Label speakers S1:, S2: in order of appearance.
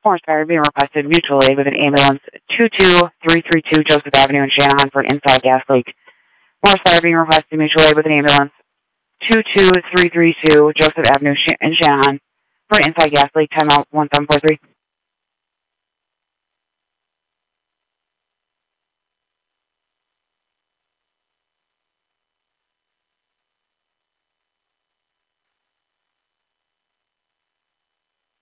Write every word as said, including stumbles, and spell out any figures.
S1: Forest Fire being requested mutual aid with an ambulance two two three three two Joseph Avenue in Shanahan for an inside gas leak. Forest Fire being requested mutual aid with an ambulance two two three three two Joseph Avenue in Shanahan for an inside gas leak. Timeout one seven four three.